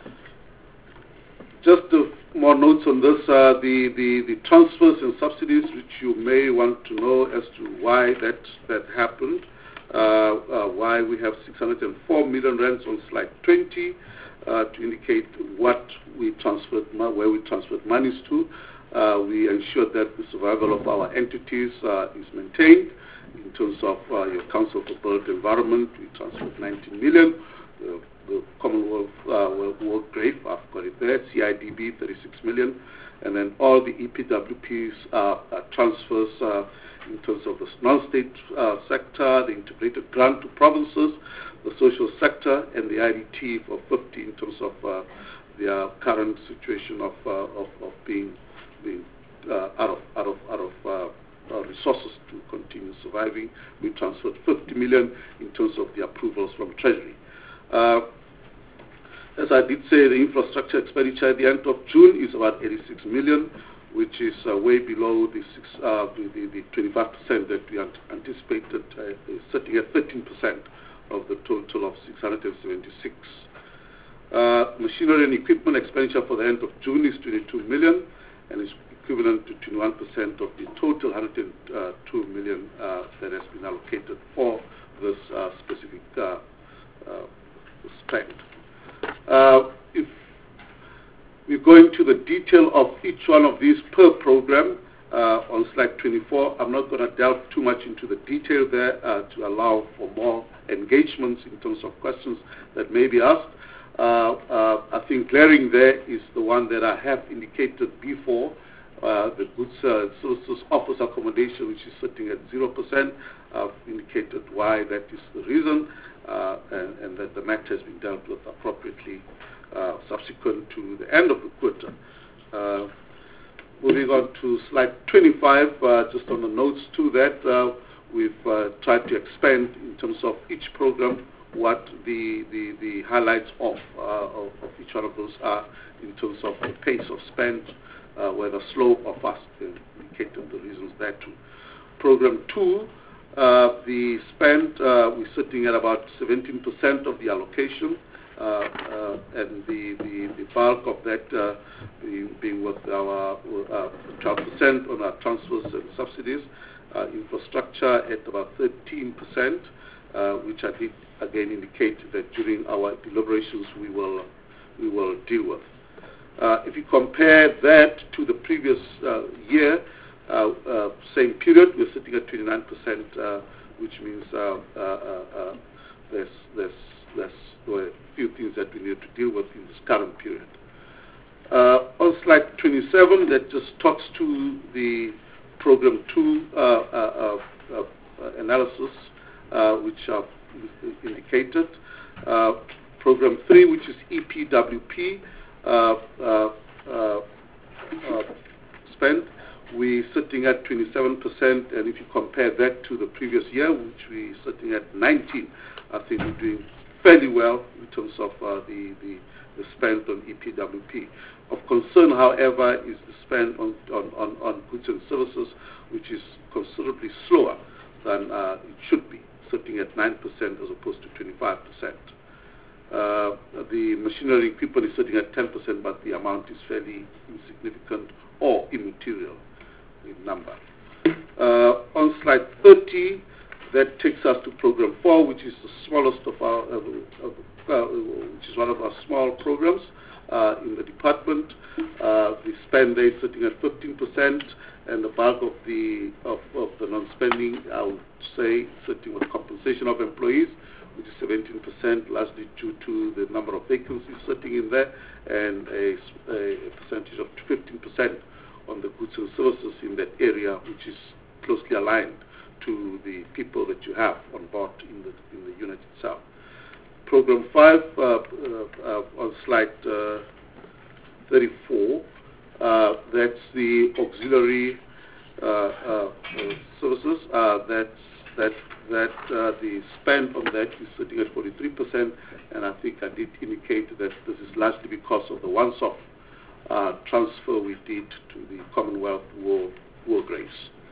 just uh, more notes on this, uh, the, the, the transfers and subsidies, which you may want to know as to why that, that happened, uh, uh, why we have six hundred four million rands on slide twenty, uh, to indicate what we transferred, where we transferred monies to. Uh, we ensured that the survival of our entities uh, is maintained. In terms of uh, your Council for Built Environment, we transferred nineteen million. Uh, the Commonwealth uh, Work Grave, I've got it there. C I D B, thirty-six million. And then all the E P W Ps uh, uh, transfers uh, in terms of the non-state uh, sector, the integrated grant to provinces, the social sector, and the I D T for fifty in terms of uh, their current situation of, uh, of, of being being uh, out of out of out of uh, uh, resources to continue surviving. We transferred fifty million in terms of the approvals from Treasury. Uh, as I did say, the infrastructure expenditure at the end of June is about eighty-six million, which is uh, way below the, six, uh, the, the, the twenty-five percent that we anticipated, uh, sitting at thirteen percent of the total of six hundred seventy-six. Uh, machinery and equipment expenditure for the end of June is twenty-two million and is equivalent to twenty-one percent of the total one hundred two million uh, that has been allocated for this uh, specific uh, uh, spend. Uh, if we go into the detail of each one of these per program, uh, on slide twenty-four, I'm not going to delve too much into the detail there uh, to allow for more engagements in terms of questions that may be asked. Uh, uh, I think glaring there is the one that I have indicated before, uh, the goods uh, services office accommodation, which is sitting at zero percent. I've indicated why that is the reason, uh, and, and that the matter has been dealt with appropriately uh, subsequent to the end of the quarter. Uh, moving on to slide twenty-five, uh, just on the notes to that, uh, we've uh, tried to expand in terms of each program what the, the, the highlights of, uh, of, of each one of those are in terms of the pace of spend, uh, whether slow or fast, and indicated the reasons there too. Program two, uh, the spend, uh, we're sitting at about seventeen percent of the allocation, uh, uh, and the, the, the bulk of that uh, being, being with our uh, twelve percent on our transfers and subsidies, uh, infrastructure at about thirteen percent, uh, which I did again indicate that during our deliberations we will we will deal with. Uh, if you compare that to the previous uh, year, uh, uh, same period, we're sitting at twenty-nine percent, uh, which means uh, uh, uh, uh, there's, there's, there's a few things that we need to deal with in this current period. Uh, on slide twenty-seven, that just talks to the program two uh, uh, uh, uh, analysis, uh, which I've indicated. Uh, program three, which is E P W P uh, uh, uh, uh, spend, we're sitting at twenty-seven percent, and if you compare that to the previous year, which we're sitting at nineteen, I think we're doing fairly well in terms of uh, the, the, the spend on E P W P. Of concern, however, is the spend on, on, on, on goods and services, which is considerably slower than uh, it should be, sitting at nine percent as opposed to twenty-five percent. Uh, the machinery equipment is sitting at ten percent, but the amount is fairly insignificant or immaterial in number. Uh, on slide thirty, that takes us to program four, which is the smallest of our, uh, uh, which is one of our small programs uh, in the department. Uh, the spend there is sitting at fifteen percent, and the bulk of the of, of the non-spending, I would say, sitting with compensation of employees, which is seventeen percent, largely due to the number of vacancies sitting in there, and a, a percentage of fifteen percent on the goods and services in that area, which is closely aligned to the people that you have on board in the in the unit itself. Program five, uh, uh, uh, on slide uh, thirty-four, uh, that's the auxiliary uh, uh, services. Uh, that's that that uh, the spend on that is sitting at forty-three percent, and I think I did indicate that this is largely because of the once-off uh, transfer we did to the Commonwealth War, War Grace.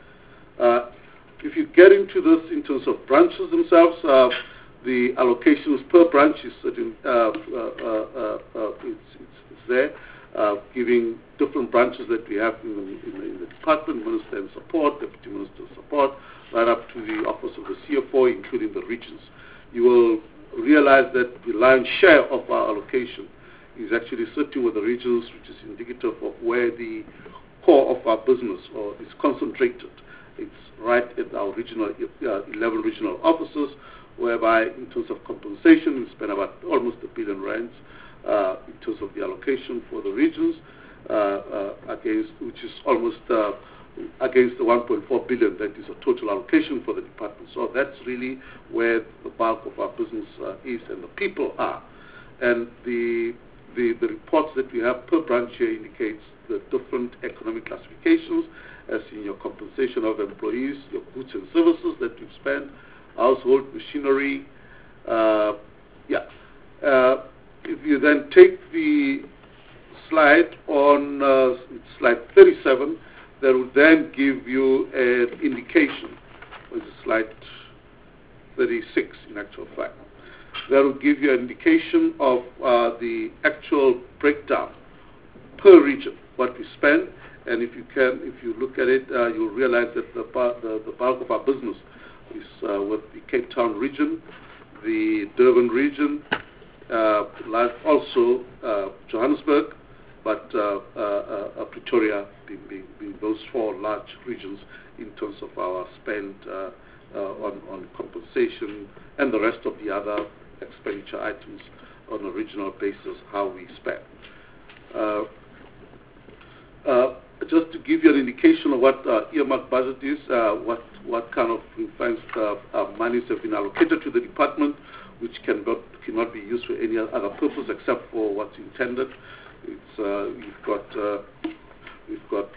Uh, if you get into this in terms of branches themselves, uh, the allocations per branch is certain, uh, uh, uh, uh, it's, it's, it's there, uh, giving different branches that we have in the, in the, in the department, Minister and Support, Deputy Minister Support, right up to the Office of the C F O, including the regions. You will realize that the lion's share of our allocation is actually sitting with the regions, which is indicative of where the core of our business or is concentrated. It's right at our regional, uh, eleven regional offices, whereby in terms of compensation, we spend about almost a billion rands uh, in terms of the allocation for the regions, uh, uh, against which is almost uh, against the one point four billion that is a total allocation for the department. So that's really where the bulk of our business uh, is and the people are. And the, the the reports that we have per branch here indicates the different economic classifications, as in your compensation of employees, your goods and services that you spend, household machinery. Uh, yeah. Uh, if you then take the slide on uh, slide thirty-seven, that will then give you an indication, which is slide thirty-six in actual fact. That will give you an indication of uh, the actual breakdown per region, what we spend, and if you can, if you look at it, uh, you'll realize that the, the, the bulk of our business is uh, with the Cape Town region, the Durban region, uh, like also uh, Johannesburg, but uh, uh, uh, Pretoria being, being, being those four large regions in terms of our spend uh, uh, on, on compensation and the rest of the other expenditure items on a regional basis, how we spend. Uh, uh, just to give you an indication of what uh, earmark budget is, uh, what, what kind of funds uh, uh, monies have been allocated to the department, which can not, cannot be used for any other purpose except for what's intended. It's, uh, we've got, uh, we've got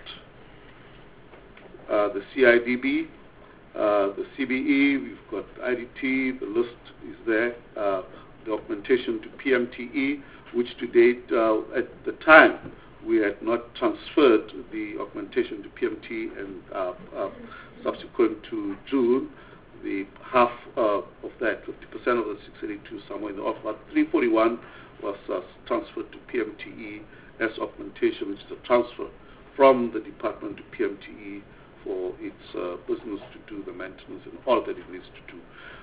uh, the C I D B, uh, the C B E, we've got I D T, the list is there, uh, the augmentation to P M T E, which to date, uh, at the time, we had not transferred the augmentation to P M T, and uh, uh, subsequent to June, the half uh, of that, fifty percent of the six eighty-two, somewhere in the off, about three forty-one was uh, transferred to P M T E as augmentation, which is a transfer from the department to P M T E for its uh, business to do the maintenance and all that it needs to do.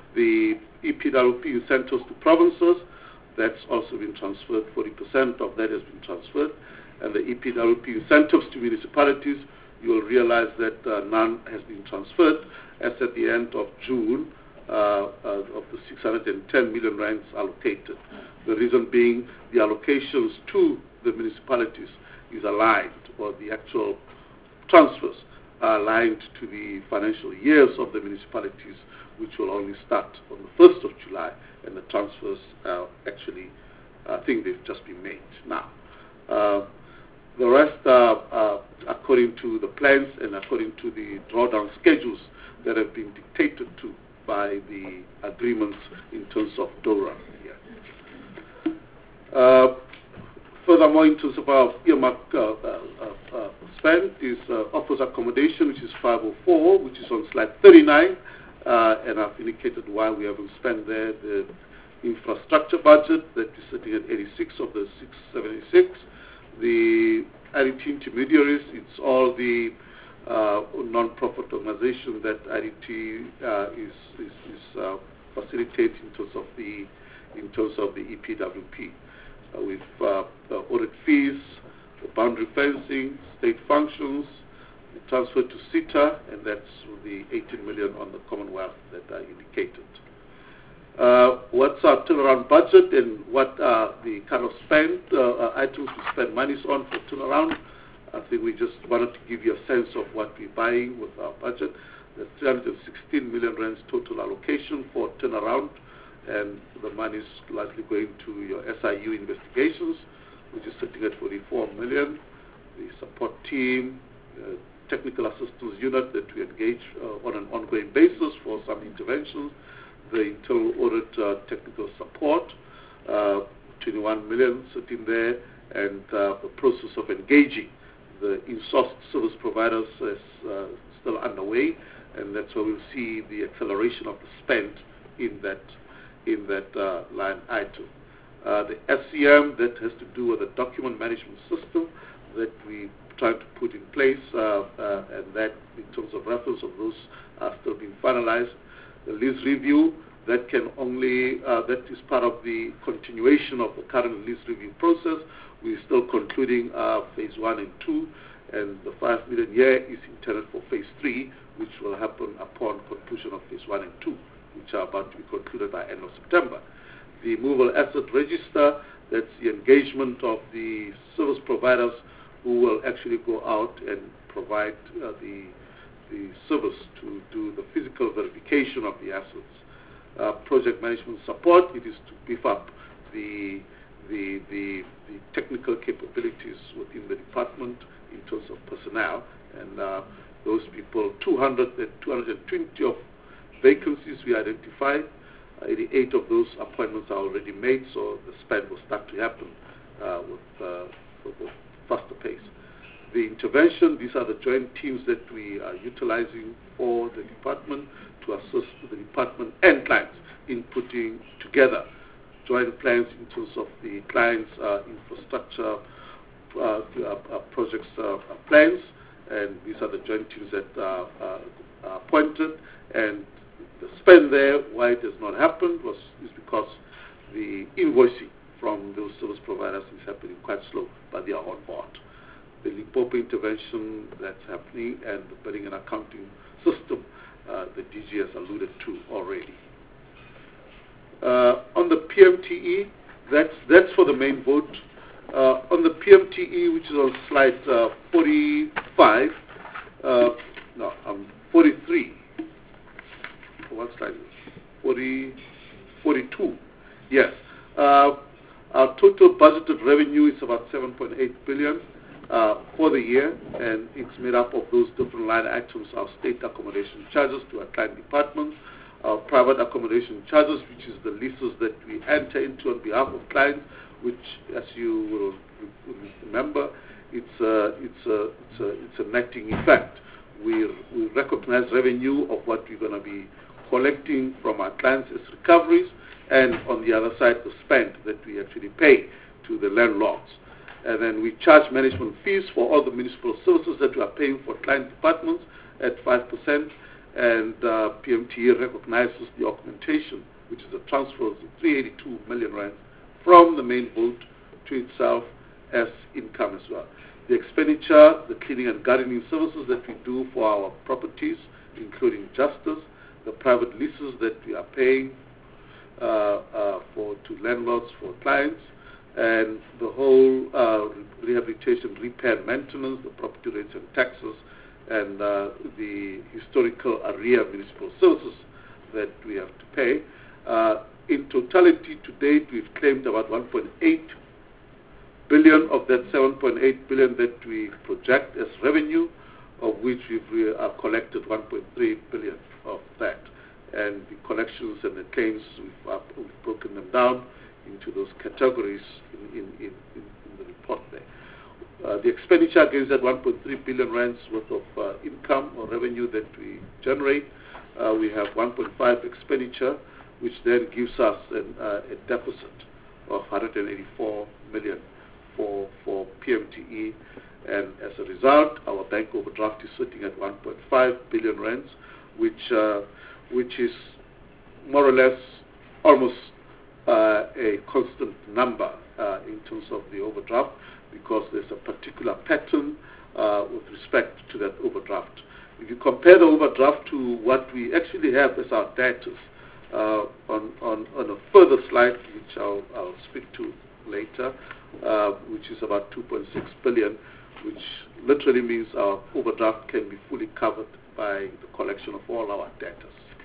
The E P W P incentives to provinces, that's also been transferred, forty percent of that has been transferred. And the E P W P incentives to municipalities, you will realize that uh, none has been transferred, as at the end of June, uh, uh, of the six hundred ten million rands allocated. The reason being the allocations to the municipalities is aligned, or the actual transfers are aligned to the financial years of the municipalities, which will only start on the first of July, and the transfers are actually, I think they've just been made now. Uh, the rest are uh, according to the plans and according to the drawdown schedules that have been dictated to by the agreements in terms of DORA. Yeah. Uh, furthermore, in terms of our earmark uh, uh, uh, spend is uh, office accommodation, which is five oh four, which is on slide thirty-nine, uh, and I've indicated why we haven't spent there. The infrastructure budget that is sitting at eighty-six of the six seventy-six. The I D T intermediaries, it's all the uh, non-profit organization that I D T uh, is, is, is uh, facilitating in terms of the in terms of the E P W P, uh, with uh, the audit fees, the boundary fencing, state functions, the transfer to SITA, and that's the eighteen million on the Commonwealth that I indicated. Uh, what's our turnaround budget and what are the kind of spend uh, items we spend monies on for turnaround? I think we just wanted to give you a sense of what we're buying with our budget. There's three hundred sixteen million rands total allocation for turnaround, and the money is largely going to your S I U investigations, which is sitting at forty-four million. The support team, uh, technical assistance unit that we engage uh, on an ongoing basis for some interventions. The internal audit uh, technical support, uh, twenty-one million sitting there, and uh, the process of engaging the in-source service providers is uh, still underway, and that's where we'll see the acceleration of the spend in that in that uh, line item. Uh, the S C M, that has to do with the document management system that we trying to put in place, uh, uh, and that in terms of reference of those are still being finalized. The lease review, that can only, uh, that is part of the continuation of the current lease review process. We're still concluding uh, phase one and two, and the five million year is intended for phase three, which will happen upon conclusion of phase one and two, which are about to be concluded by end of September. The movable asset register, that's the engagement of the service providers who will actually go out and provide uh, the the service to do the physical verification of the assets. Uh, project management support, it is to beef up the, the, the, the technical capabilities within the department personnel, and uh, those people, two hundred, two hundred twenty of vacancies we identified. eighty-eight of those appointments are already made, so the spend will start to happen uh, with, uh, with a faster pace. The intervention, these are the joint teams that we are utilizing for the department to assist the department and clients in putting together joint plans in terms of the clients' uh, infrastructure uh, uh, projects uh, plans, and these are the joint teams that uh, uh, are appointed. And the spend there, why it has not happened, was is because the invoicing from those service providers is happening quite slow, but they are on board. The Limpopo intervention that's happening and the billing and accounting system, uh, the D G has alluded to already. Uh, on the P M T E, that's, that's for the main vote. Uh, on the P M T E, which is on slide uh, forty-five, uh, no, um, forty-three. What slide is it? forty, forty-two. Yes. Uh, our total budgeted revenue is about seven point eight billion uh, for the year, and it's made up of those different line items: our state accommodation charges to our client departments, our private accommodation charges, which is the leases that we enter into on behalf of clients, which, as you will remember, it's a, it's a, it's a, it's a netting effect. We, we recognize revenue of what we're going to be collecting from our clients as recoveries, and on the other side, the spend that we actually pay to the landlords. And then we charge management fees for all the municipal services that we are paying for client departments at five percent, and uh, P M T E recognizes the augmentation, which is a transfer of three hundred eighty-two million rand from the main vote to itself as income as well. The expenditure, the cleaning and gardening services that we do for our properties, including justice, the private leases that we are paying uh, uh, for to landlords, for clients, and the whole uh, rehabilitation, repair, maintenance, the property rates and taxes, and uh, the historical area municipal services that we have to pay. Uh, in totality, to date, we've claimed about one point eight billion of that seven point eight billion that we project as revenue, of which we've uh, collected one point three billion of that. And the collections and the claims, we've, uh, we've broken them down into those categories in, in, in, in the report there. Uh, the expenditure against that one point three billion rands worth of uh, income or revenue that we generate, uh, we have one point five expenditure, which then gives us an, uh, a deficit of one hundred eighty-four million for, for P M T E. And as a result, our bank overdraft is sitting at one point five billion rands, which, uh, which is more or less almost uh, a constant number uh, in terms of the overdraft, because there's a particular pattern uh, with respect to that overdraft. If you compare the overdraft to what we actually have as our debtors, uh, on, on, on a further slide, which I'll, I'll speak to later, uh, which is about two point six billion, which literally means our overdraft can be fully covered by the collection of all our debtors.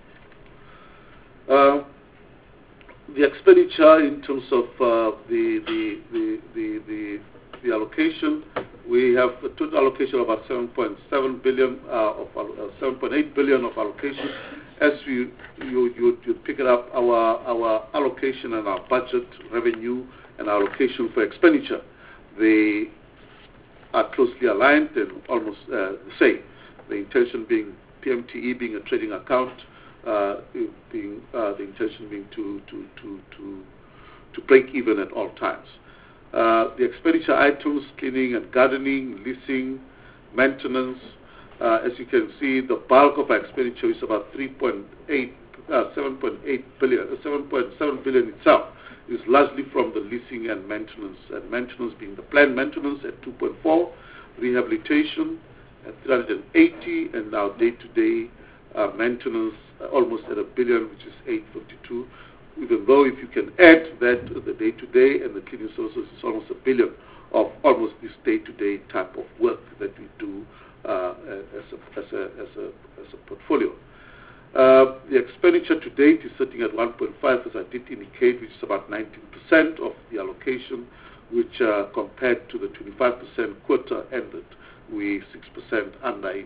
Uh, the expenditure in terms of uh, the, the, the, the, the, the allocation, we have a total allocation of about seven point seven billion uh, of uh, seven point eight billion of allocation. As you you you, you pick it up, our our allocation and our budget revenue and our allocation for expenditure, they are closely aligned and almost uh, the same. The intention being P M T E being a trading account, uh, being uh, the intention being to to to to to break even at all times. Uh, the expenditure items, cleaning and gardening, leasing, maintenance, uh, as you can see, the bulk of our expenditure is about three point eight, uh, seven point eight billion, uh, seven point seven billion itself is largely from the leasing and maintenance, and maintenance being the planned maintenance at two point four, rehabilitation at three hundred eighty, and now day-to-day uh, maintenance uh, almost at a billion, which is eight fifty-two. Even though if you can add that uh, the day-to-day and the cleaning services, it's almost a billion of almost this day-to-day type of work that we do uh, as, a, as, a, as, a, as a portfolio. Uh, the expenditure to date is sitting at one point five, as I did indicate, which is about nineteen percent of the allocation, which uh, compared to the twenty-five percent quarter ended we six percent under